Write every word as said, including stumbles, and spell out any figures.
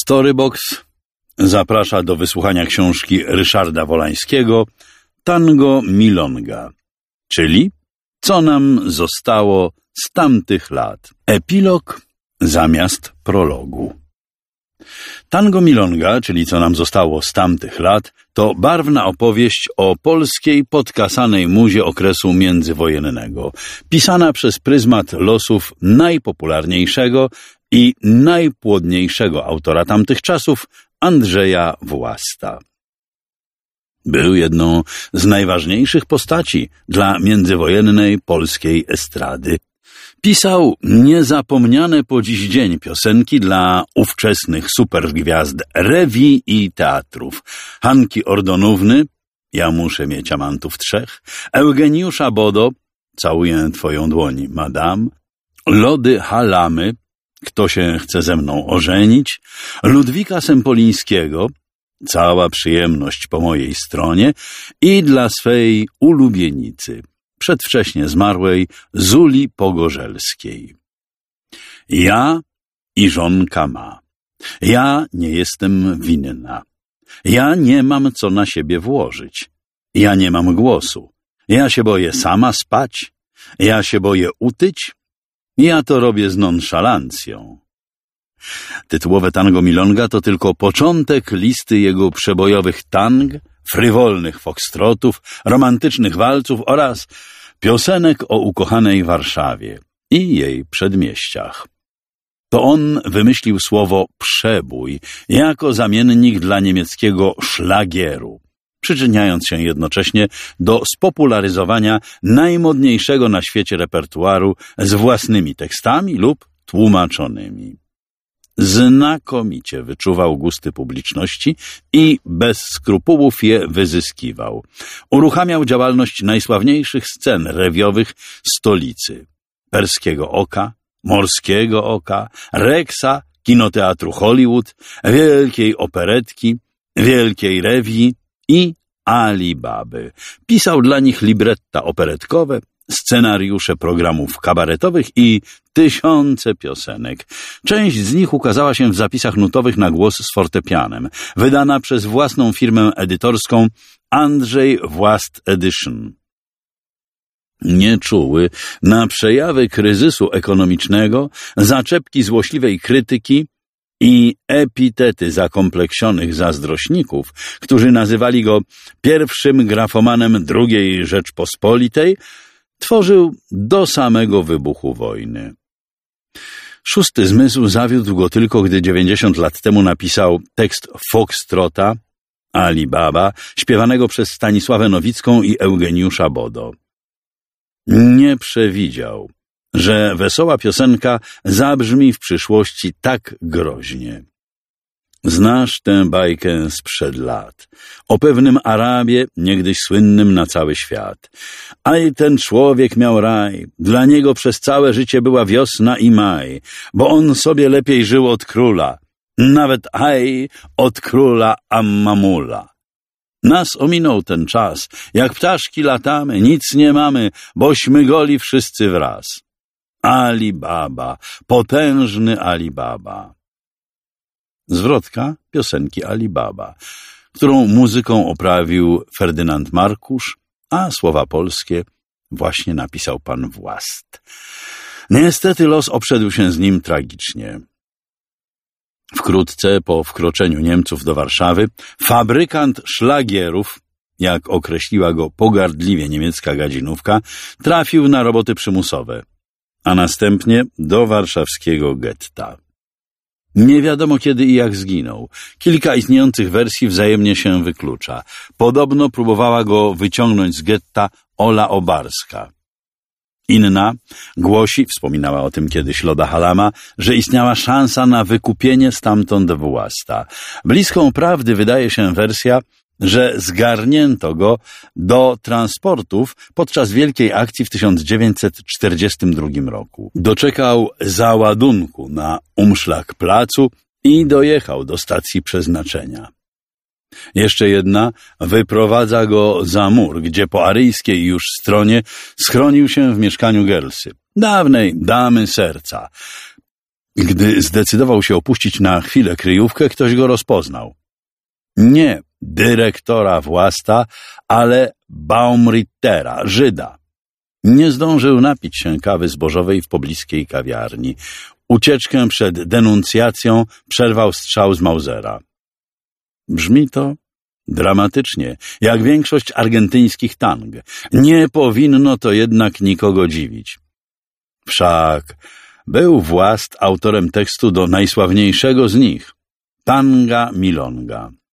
Storybox zaprasza do wysłuchania książki Ryszarda Wolańskiego Tango Milonga, czyli Co nam zostało z tamtych lat. Epilog zamiast prologu. Tango Milonga, czyli Co nam zostało z tamtych lat, to barwna opowieść o polskiej podkasanej muzie okresu międzywojennego, pisana przez pryzmat losów najpopularniejszego i najpłodniejszego autora tamtych czasów, Andrzeja Własta. Był jedną z najważniejszych postaci dla międzywojennej polskiej estrady. Pisał niezapomniane po dziś dzień piosenki dla ówczesnych supergwiazd rewi i teatrów. Hanki Ordonówny, Ja muszę mieć amantów trzech, Eugeniusza Bodo, Całuję twoją dłoń, madame, Lody Halamy, Kto się chce ze mną ożenić, Ludwika Sempolińskiego, Cała przyjemność po mojej stronie i dla swej ulubienicy, przedwcześnie zmarłej Zuli Pogorzelskiej. Ja i żonka ma. Ja nie jestem winna. Ja nie mam co na siebie włożyć. Ja nie mam głosu. Ja się boję sama spać. Ja się boję utyć. Ja to robię z nonszalancją. Tytułowe Tango Milonga to tylko początek listy jego przebojowych tang, frywolnych fokstrotów, romantycznych walców oraz piosenek o ukochanej Warszawie i jej przedmieściach. To on wymyślił słowo przebój jako zamiennik dla niemieckiego szlagieru, przyczyniając się jednocześnie do spopularyzowania najmodniejszego na świecie repertuaru z własnymi tekstami lub tłumaczonymi. Znakomicie wyczuwał gusty publiczności i bez skrupułów je wyzyskiwał. Uruchamiał działalność najsławniejszych scen rewiowych stolicy: Perskiego Oka, Morskiego Oka, Reksa, Kinoteatru Hollywood, Wielkiej Operetki, Wielkiej Rewii i Alibaby. Pisał dla nich libretta operetkowe, scenariusze programów kabaretowych i tysiące piosenek. Część z nich ukazała się w zapisach nutowych na głos z fortepianem, wydana przez własną firmę edytorską Andrzej Włast Edition. Nieczuły na przejawy kryzysu ekonomicznego, zaczepki złośliwej krytyki i epitety zakompleksionych zazdrośników, którzy nazywali go pierwszym grafomanem drugiej Rzeczpospolitej, tworzył do samego wybuchu wojny. Szósty zmysł zawiódł go tylko, gdy dziewięćdziesiąt lat temu napisał tekst Foxtrota, Alibaba, śpiewanego przez Stanisławę Nowicką i Eugeniusza Bodo. Nie przewidział, że wesoła piosenka zabrzmi w przyszłości tak groźnie. Znasz tę bajkę sprzed lat, o pewnym Arabie, niegdyś słynnym na cały świat. Aj, ten człowiek miał raj, dla niego przez całe życie była wiosna i maj, bo on sobie lepiej żył od króla, nawet aj, od króla Ammamula. Nas ominął ten czas, jak ptaszki latamy, nic nie mamy, bośmy goli wszyscy wraz. Alibaba, potężny Alibaba. Zwrotka piosenki Alibaba, którą muzyką oprawił Ferdynand Markusz, a słowa polskie właśnie napisał pan Włast. Niestety los obszedł się z nim tragicznie. Wkrótce po wkroczeniu Niemców do Warszawy, fabrykant szlagierów, jak określiła go pogardliwie niemiecka gadzinówka, trafił na roboty przymusowe, a następnie do warszawskiego getta. Nie wiadomo kiedy i jak zginął. Kilka istniejących wersji wzajemnie się wyklucza. Podobno próbowała go wyciągnąć z getta Ola Obarska. Inna głosi, wspominała o tym kiedyś Loda Halama, że istniała szansa na wykupienie stamtąd Własta. Bliską prawdy wydaje się wersja, że zgarnięto go do transportów podczas wielkiej akcji w tysiąc dziewięćset czterdziestym drugim roku. Doczekał załadunku na Umszlak-Placu i dojechał do stacji przeznaczenia. Jeszcze jedna wyprowadza go za mur, gdzie po aryjskiej już stronie schronił się w mieszkaniu Gelsy, dawnej damy serca. Gdy zdecydował się opuścić na chwilę kryjówkę, ktoś go rozpoznał. Nie dyrektora Własta, ale Baumrittera, Żyda. Nie zdążył napić się kawy zbożowej w pobliskiej kawiarni. Ucieczkę przed denuncjacją przerwał strzał z Mausera. Brzmi to dramatycznie, jak większość argentyńskich tang. Nie powinno to jednak nikogo dziwić. Wszak był Włast autorem tekstu do najsławniejszego z nich, Tanga Milonga.